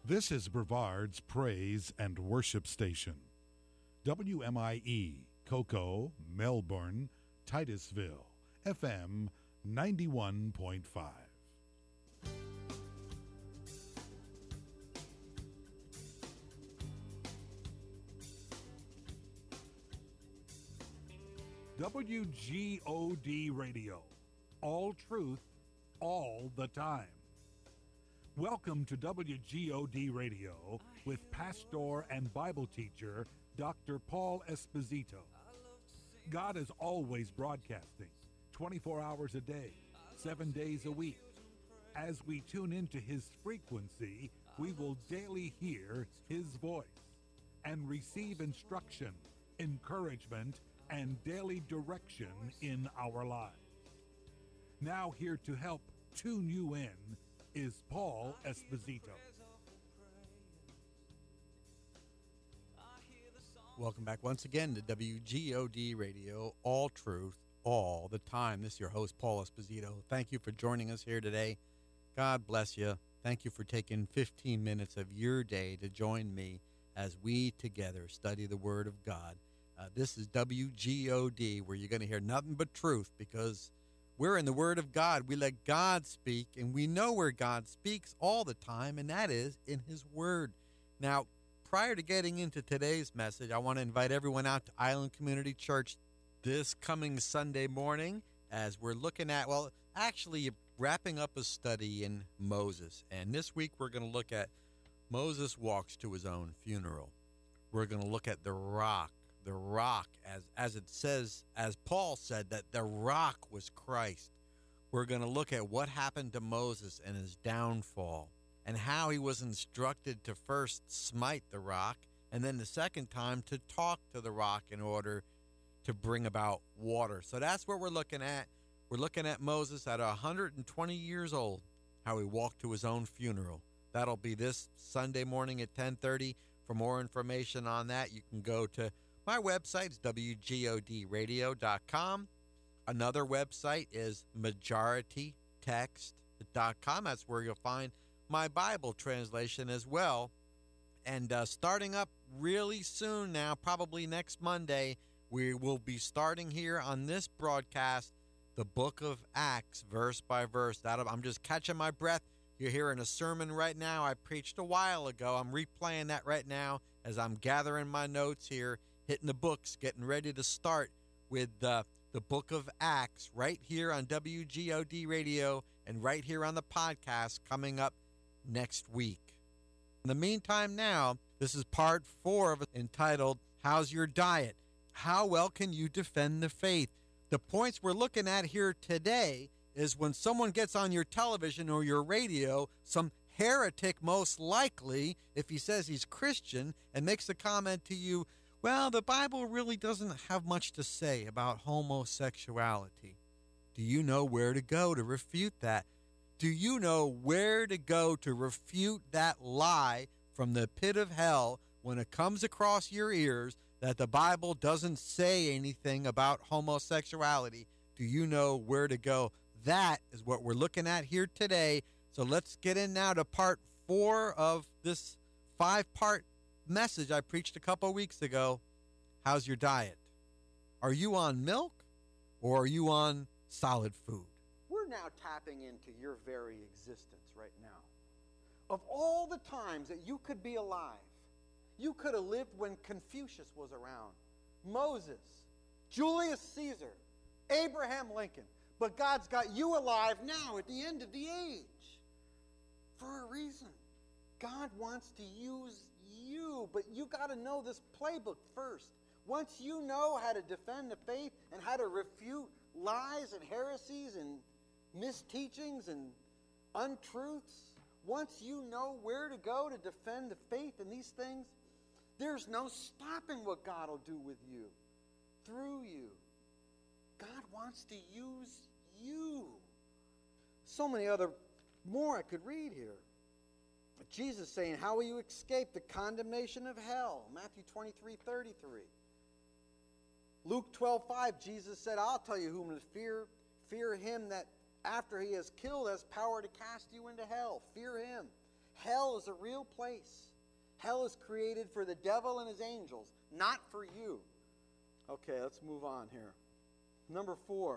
This is Brevard's Praise and Worship Station. WMIE, Cocoa, Melbourne, Titusville, FM 91.5. WGOD Radio. All truth, all the time. Welcome to WGOD Radio with pastor and Bible teacher Dr. Paul Esposito. God is always broadcasting 24 hours a day, 7 days a week. As we tune into his frequency, we will daily hear his voice and receive instruction, encouragement, and daily direction in our lives. Now here to help tune you in is Paul Esposito. Welcome back once again to WGOD Radio, all truth, all the time. This is your host, Paul Esposito. Thank you for joining us here today. God bless you. Thank you for taking 15 minutes of your day to join me as we together study the Word of God. This is WGOD, where you're going to hear nothing but truth, because we're in the Word of God. We let God speak, and we know where God speaks all the time, and that is in His Word. Now, prior to getting into today's message, I want to invite everyone out to Island Community Church this coming Sunday morning as we're looking at, actually wrapping up a study in Moses. And this week we're going to look at Moses walks to his own funeral. We're going to look at the rock, as it says, as Paul said, that the rock was Christ. We're going to look at what happened to Moses and his downfall, and how he was instructed to first smite the rock, and then the second time to talk to the rock in order to bring about water. So that's what we're looking at. We're looking at Moses at 120 years old, how he walked to his own funeral. That'll be this Sunday morning at 10:30. For more information on that, you can go to my website. It's WGODradio.com. Another website is majoritytext.com. That's where you'll find my Bible translation as well. And starting up really soon now, probably next Monday, we will be starting here on this broadcast the book of Acts, verse by verse. I'm just catching my breath. You're hearing a sermon right now I preached a while ago. I'm replaying that right now as I'm gathering my notes here, hitting the books, getting ready to start with the book of Acts right here on WGOD Radio and right here on the podcast coming up next week. In the meantime now, this is part 4 of it, entitled, How's Your Diet? How well can you defend the faith? The points we're looking at here today is when someone gets on your television or your radio, some heretic most likely, if he says he's Christian, and makes a comment to you, well, the Bible really doesn't have much to say about homosexuality. Do you know where to go to refute that? Do you know where to go to refute that lie from the pit of hell when it comes across your ears that the Bible doesn't say anything about homosexuality? Do you know where to go? That is what we're looking at here today. So let's get in now to part 4 of this 5-part message I preached a couple weeks ago. How's your diet? Are you on milk or are you on solid food? We're now tapping into your very existence right now. Of all the times that you could be alive, you could have lived when Confucius was around, Moses, Julius Caesar, Abraham Lincoln. But God's got you alive now at the end of the age for a reason. God wants to use you, but you got to know this playbook first. Once you know how to defend the faith and how to refute lies and heresies and misteachings and untruths, once you know where to go to defend the faith in these things, there's no stopping what God will do with you, through you. God wants to use you. So many other more I could read here. Jesus saying, how will you escape the condemnation of hell? Matthew 23:33. Luke 12:5, Jesus said, I'll tell you whom to fear. Fear him that after he has killed has power to cast you into hell. Fear him. Hell is a real place. Hell is created for the devil and his angels, not for you. Okay, let's move on here. Number 4.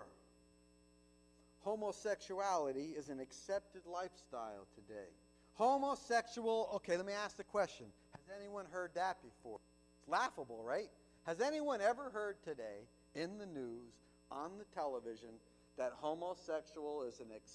Homosexuality is an accepted lifestyle today. Homosexual, okay, let me ask the question. Has anyone heard that before? It's laughable, right? Has anyone ever heard today in the news, on the television, that homosexuality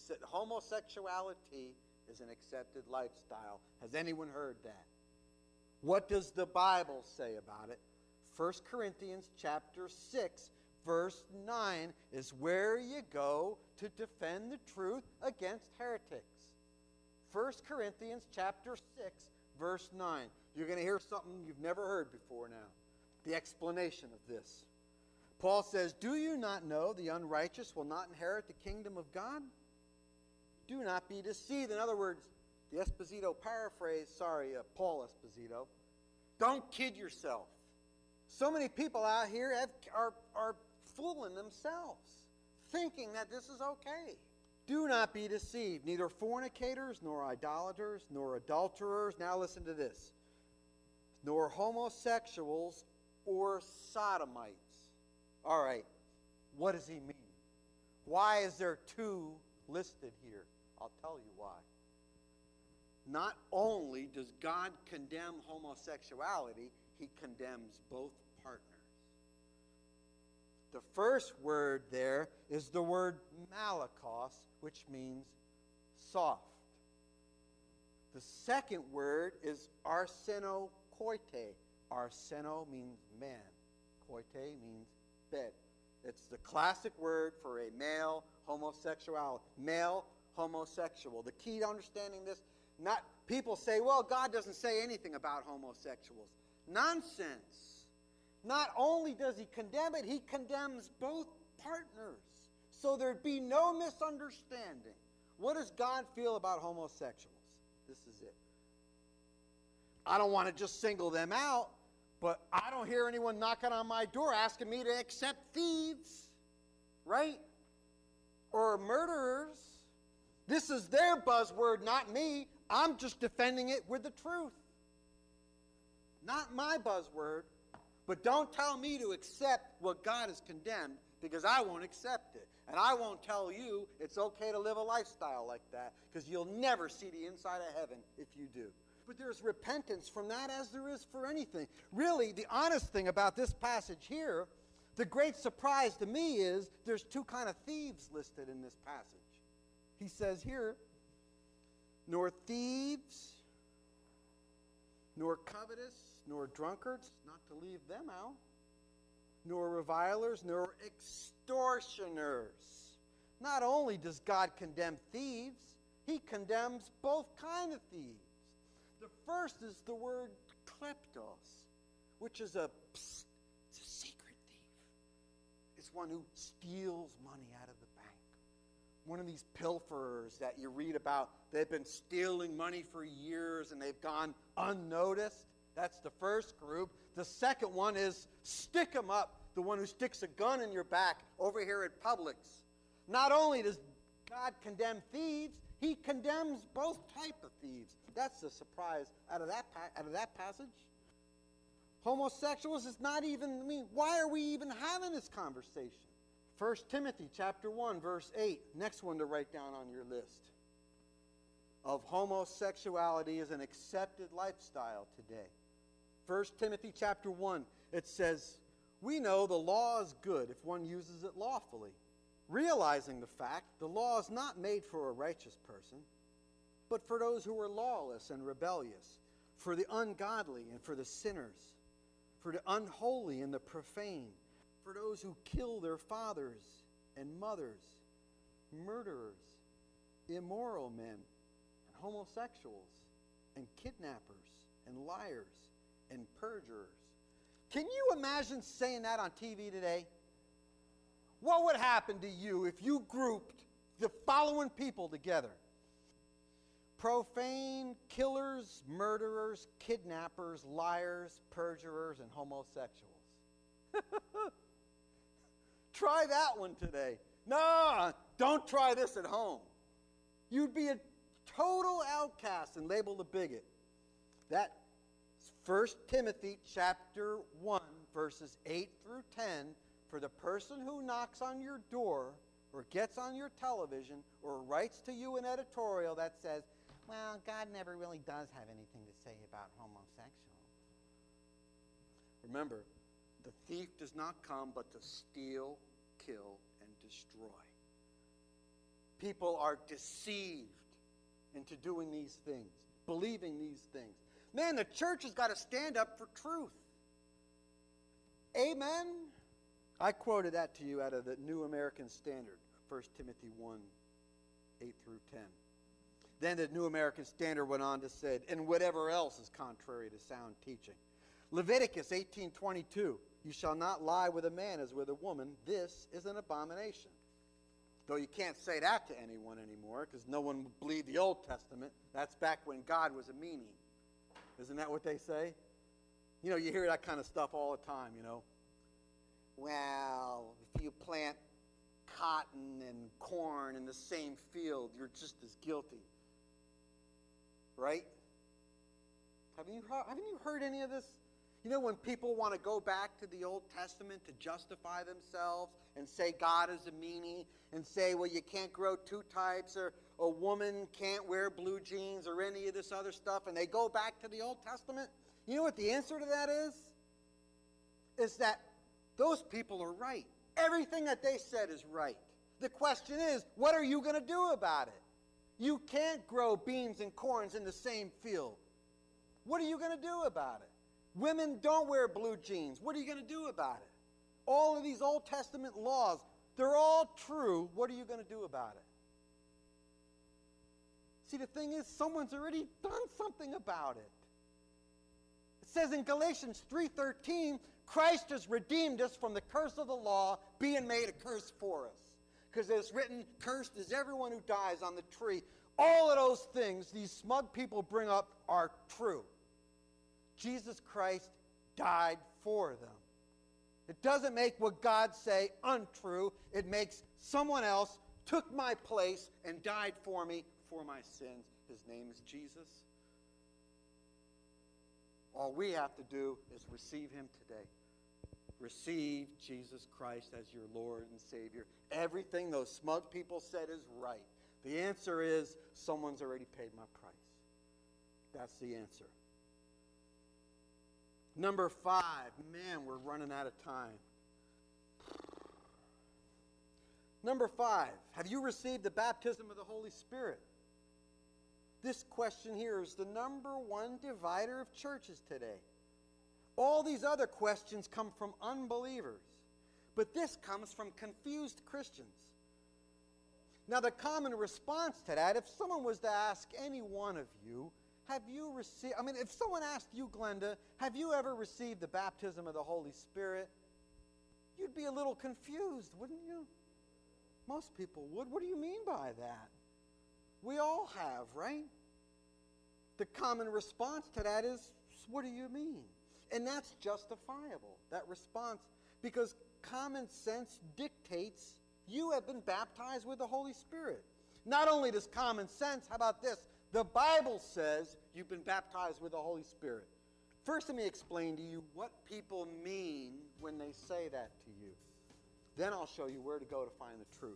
is an accepted lifestyle? Has anyone heard that? What does the Bible say about it? 1 Corinthians chapter 6, verse 9 is where you go to defend the truth against heretics. 1 Corinthians chapter 6, verse 9. You're going to hear something you've never heard before now. The explanation of this. Paul says, "Do you not know the unrighteous will not inherit the kingdom of God? Do not be deceived." In other words, the Esposito paraphrase, Paul Esposito, don't kid yourself. So many people out here are fooling themselves, thinking that this is okay. Do not be deceived. Neither fornicators, nor idolaters, nor adulterers. Now listen to this. Nor homosexuals or sodomites. All right, what does he mean? Why is there 2 listed here? I'll tell you why. Not only does God condemn homosexuality, he condemns both partners. The first word there is the word malakos, which means soft. The second word is arsenokoite. Arseno means man. Koite means bed. It's the classic word for a male homosexual. Male homosexual. The key to understanding this, people say, well, God doesn't say anything about homosexuals. Nonsense. Not only does he condemn it, he condemns both partners. So there'd be no misunderstanding. What does God feel about homosexuals? This is it. I don't want to just single them out, but I don't hear anyone knocking on my door asking me to accept thieves, right? Or murderers. This is their buzzword, not me. I'm just defending it with the truth. Not my buzzword. But don't tell me to accept what God has condemned, because I won't accept it. And I won't tell you it's okay to live a lifestyle like that, because you'll never see the inside of heaven if you do. But there's repentance from that, as there is for anything. Really, the honest thing about this passage here, the great surprise to me is there's 2 kind of thieves listed in this passage. He says here, nor thieves, nor covetous, nor drunkards, not to leave them out, nor revilers, nor extortioners. Not only does God condemn thieves, he condemns both kinds of thieves. The first is the word kleptos, which is it's a secret thief. It's one who steals money out of the bank. One of these pilferers that you read about, they've been stealing money for years and they've gone unnoticed. That's the first group. The second one is stick 'em up, the one who sticks a gun in your back over here at Publix. Not only does God condemn thieves, he condemns both type of thieves. That's the surprise out of that passage. Homosexuals is not even, why are we even having this conversation? 1 Timothy chapter 1, verse 8, next one to write down on your list. Of homosexuality is an accepted lifestyle today. 1 Timothy chapter 1, it says, we know the law is good if one uses it lawfully, realizing the fact the law is not made for a righteous person, but for those who are lawless and rebellious, for the ungodly and for the sinners, for the unholy and the profane, for those who kill their fathers and mothers, murderers, immoral men, and homosexuals, and kidnappers, and liars, and perjurers. Can you imagine saying that on TV today? What would happen to you if you grouped the following people together? Profane, killers, murderers, kidnappers, liars, perjurers, and homosexuals. Try that one today. No, don't try this at home. You'd be total outcast and labeled a bigot. That's 1 Timothy chapter 1, verses 8 through 10. For the person who knocks on your door or gets on your television or writes to you an editorial that says, well, God never really does have anything to say about homosexuals. Remember, the thief does not come but to steal, kill, and destroy. People are deceived into doing these things, believing these things. Man, the church has got to stand up for truth. Amen? I quoted that to you out of the New American Standard, 1 Timothy 1, 8 through 10. Then the New American Standard went on to say, and whatever else is contrary to sound teaching. Leviticus 18:22, you shall not lie with a man as with a woman. This is an abomination. Though you can't say that to anyone anymore because no one would believe the Old Testament. That's back when God was a meanie. Isn't that what they say? You know, you hear that kind of stuff all the time, you know. Well, if you plant cotton and corn in the same field, you're just as guilty. Right? Haven't you heard any of this? You know, when people want to go back to the Old Testament to justify themselves and say God is a meanie and say, well, you can't grow two types or a woman can't wear blue jeans or any of this other stuff, and they go back to the Old Testament, you know what the answer to that is? Is that those people are right. Everything that they said is right. The question is, what are you going to do about it? You can't grow beans and corns in the same field. What are you going to do about it? Women don't wear blue jeans. What are you going to do about it? All of these Old Testament laws, they're all true. What are you going to do about it? See, the thing is, someone's already done something about it. It says in Galatians 3:13, Christ has redeemed us from the curse of the law, being made a curse for us. Because it's written, cursed is everyone who dies on the tree. All of those things these smug people bring up are true. Jesus Christ died for them. It doesn't make what God say untrue. It makes someone else took my place and died for me for my sins. His name is Jesus. All we have to do is receive him today. Receive Jesus Christ as your Lord and Savior. Everything those smug people said is right. The answer is someone's already paid my price. That's the answer. Number 5. Man, we're running out of time. Number 5. Have you received the baptism of the Holy Spirit? This question here is the number one divider of churches today. All these other questions come from unbelievers, but this comes from confused Christians. Now, the common response to that, if someone was to ask any one of you, have you received, if someone asked you, Glenda, have you ever received the baptism of the Holy Spirit? You'd be a little confused, wouldn't you? Most people would. What do you mean by that? We all have, right? The common response to that is, what do you mean? And that's justifiable, that response, because common sense dictates you have been baptized with the Holy Spirit. Not only does common sense, how about this? The Bible says you've been baptized with the Holy Spirit. First, let me explain to you what people mean when they say that to you. Then I'll show you where to go to find the truth.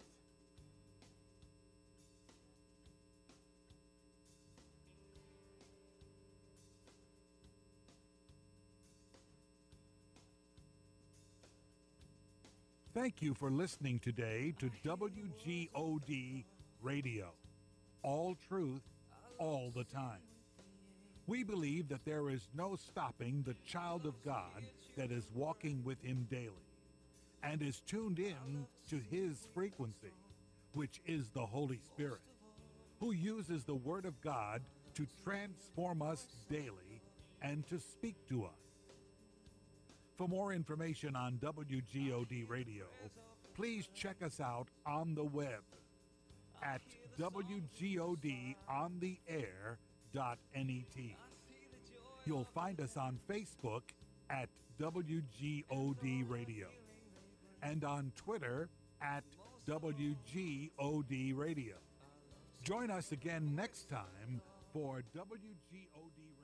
Thank you for listening today to WGOD Radio. All truth, all the time. We believe that there is no stopping the child of God that is walking with him daily and is tuned in to his frequency, which is the Holy Spirit, who uses the Word of God to transform us daily and to speak to us. For more information on WGOD Radio, please check us out on the web at WGODontheair.net. You'll find us on Facebook at WGOD Radio and on Twitter at WGOD Radio. Join us again next time for WGOD Radio.